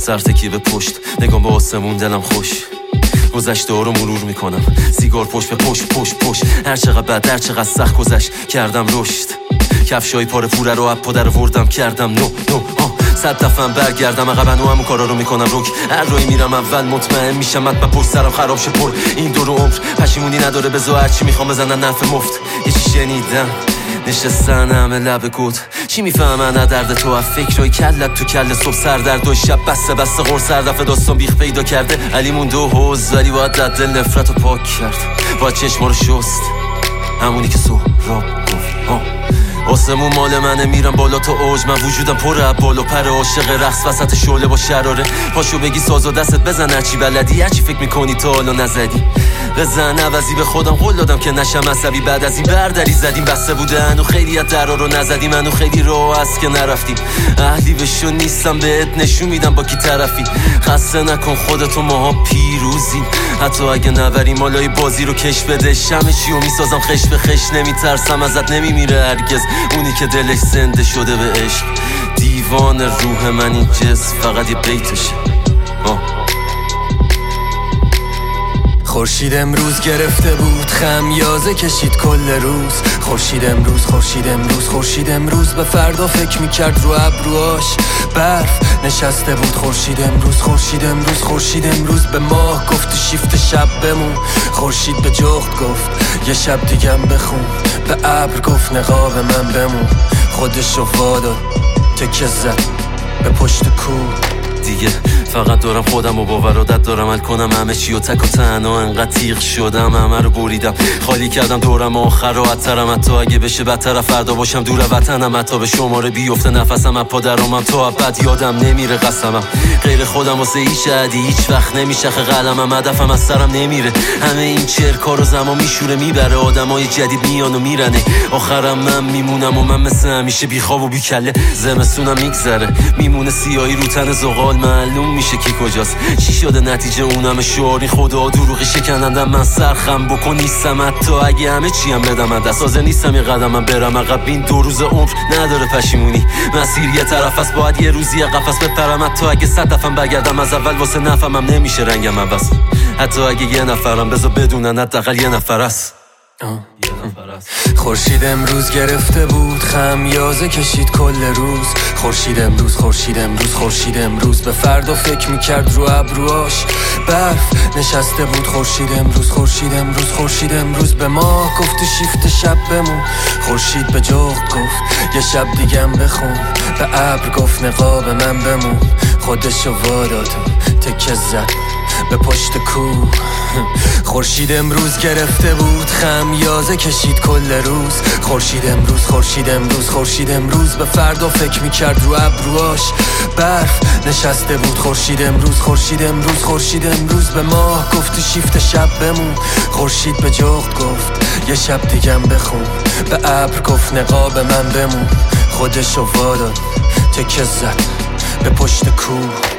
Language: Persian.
سرتکی به پشت، نگام به آسمون، دلم خوش. گذشته ها رو مرور میکنم، سیگار پشت به پشت. هر چقدر بد، هر چقدر سخت گذشت، کردم رشد. کفشای پاره پوره رو اپ پدر وردم، کردم نو 100 دفعه برگردم عقب، همون کارا رو میکنم روک. هر روی میرم اول مطمئن میشم مطمئن پشت سرم خراب شه پر. این دور عمر پشیمونی نداره، بذار هرچی میخوام بزنن نفع مفت. یه چی شنیدم نشستن همه لب گود، چی میفهمن از درد تو؟ از فکرای کلت تو کل صبح سردرد و شب بسته قرص هر دفعه داستان بیخ پیدا کرده. علی مونده و حوز ولی باید دل نفرت رو پاک کرد، باید چشما رو شست، همونی که سهراب گفت. آسمون مال منه، میرم بالا تا اوج، من وجودم پر بالا پر عاشق رقص وسط شعله با شراره. پاشو بگی ساز و دستت بزن، هرچی بلدی، هرچی فکر میکنی تا حالا نزدی بزن. عوضی به خودم قول دادم که نشم عصبی، بعد از این بردری زدیم بسته بوده هنو خیلی از درا رو نزدیم، هنو خیلی راه هست که نرفتیم. اهلی بشو نیستم بهت نشون میدم با کی طرفی، خسته نکن خودتو، ماها پیروزیم. حتی اگه نبریم مالای بازی رو کش بده، شمه چی رو میسازم خش به خش، نمیترسم ازت نمیمیره هرگز اونی که دلش زنده شده به عشق. دیوان روح من این جسم فقط یه بیتشه. خورشید امروز گرفته بود خمیازه کشید کل روز. خورشید امروز به فردا فکر میکرد رو ابروهاش برف نشسته بود. خورشید امروز به ماه گفت شیفت شب بمون. خورشید به جغد گفت یه شب دیگم بخون، به ابر گفت نقاب من بمون. خودشو واداد تکه زد به پشت کوه. دیگه فقط دارم خودم و باورادت دارم عمل کنم، همه چی و تک و تنها انقدر تیغ شدم، همه رو بریدم خالی کردم دورم آخر راحت‌ترم. حتی اگه بشه بدتر فردا باشم دور وطنم، حتی به شماره بیفته نفسم از پا درامم، تا ابد یادم نمیره قسمم. غیر خودم واسه هیچ عدی هیچ وقت نمیشخه قلمم، هدفم از سرم نمیره. همه این چرکا رو زمان میشوره میبره، آدمای جدید میان و میرنه، آخرم من میمونم و من مثل همیشه بیخواب و بیکله. زمستونم میگذره میمونه سیاهی رو تن زغال، معلوم میشه کی کجاست، چی شده نتیجه اونم شعاری خدا دروغی شکنندم. من سرخم بکن نیستم، حتی اگه همه چیم بدم من دست سازه نیستم، یه قدمم برم عقب. این 2 روز عمر نداره پشیمونی، مسیر یه طرف است، باید یه روزی قفس بپرم. حتی اگه 100 دفعه بگردم از اول واسه نفهمم نمیشه رنگم عوض. حتی اگه یه نفرم بذار بدونن حداقل یه نفر است. خورشید امروز گرفته بود خمیازه کشید کل روز. خورشید امروز به فردا فکر میکرد رو ابروهاش برف نشسته بود. خورشید امروز به ماه گفت شیفت شب بمون. خورشید به جغد گفت یه شب دیگم بخون، به ابر گفت نقاب من بمون. خودشو واداد تکه زد به پشت کوه. خورشید امروز گرفته بود خمیازه کشید کل روز. خورشید امروز به فردا فکر میکرد رو ابروهاش برف نشسته بود. خورشید امروز به ماه گفت شیفت شب بمون. خورشید به جغد گفت یه شب دیگم بخون، به ابر گفت نقاب من بمون. خودشو واداد تکه زد به پشت کوه.